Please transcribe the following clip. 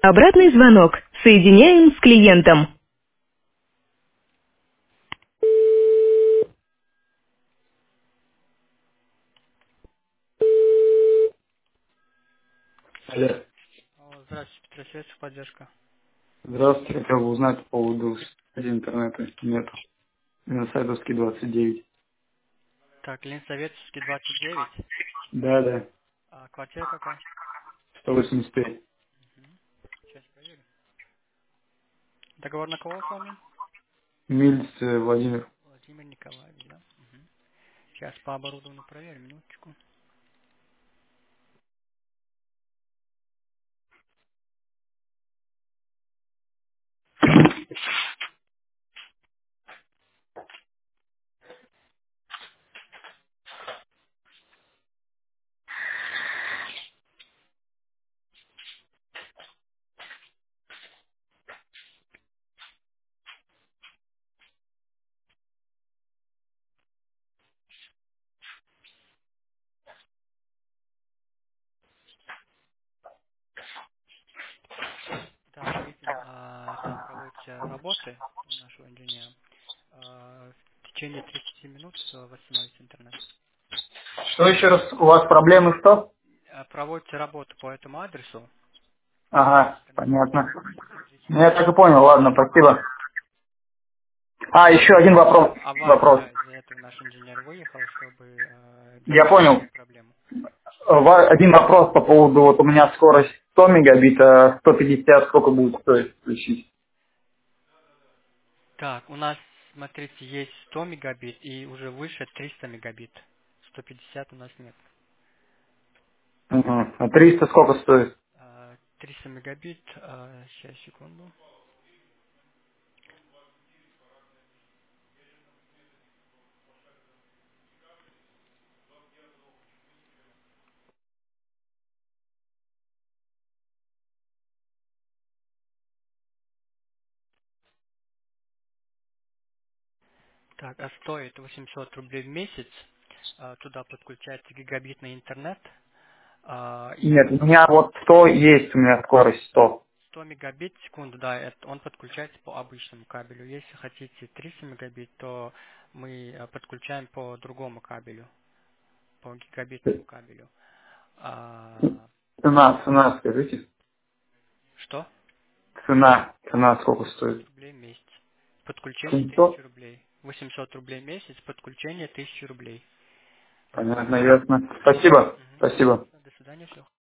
Обратный звонок. Соединяем с клиентом. Алло. Алло, здравствуйте, Петросвет, поддержка. Здравствуйте. Хотел бы узнать по поводу интернета. Нет. На Сайтовский 29. Так, Ленсоветский 29. Да, да. А квартира какая? 185. Сейчас проверю. Договор на кого оформлен? Мильц Владимир. Владимир Николаевич, да? Сейчас по оборудованию проверим, минуточку. Так, видим, там проводятся работы у нашего инженера. В течение 30 минут восстановится интернет. Что еще раз? У вас проблемы что? Проводятся работы по этому адресу. Ага, Интернет понятно. через 30 Ну, я минут так и понял. восстановится. Ладно, спасибо. А, еще один вопрос. Авария, Вопрос. да, из-за этого наш инженер выехал, чтобы Я дорешать эту понял. проблему. Один вопрос по поводу, вот у меня скорость 100 мегабит, а 150 сколько будет стоить включить? Так, у нас, смотрите, есть 100 мегабит и уже выше 300 мегабит. 150 у нас нет. Угу. А 300 сколько стоит? 300 мегабит, сейчас, секунду. Так, а стоит 800 рублей в месяц. Туда подключается гигабитный интернет. Нет, у И меня вот 100 есть, у меня скорость 100. 100 мегабит в секунду, да, он подключается по обычному кабелю. Если хотите 300 мегабит, то мы подключаем по другому кабелю, по гигабитному кабелю. А, Цена, скажите. что? Цена сколько 700 стоит? рублей в месяц. Подключение 700? 1000 рублей. 800 рублей в месяц, подключение 1000 рублей. Понятно, ясно. Спасибо, Мгм, спасибо. пожалуйста, до свидания, все.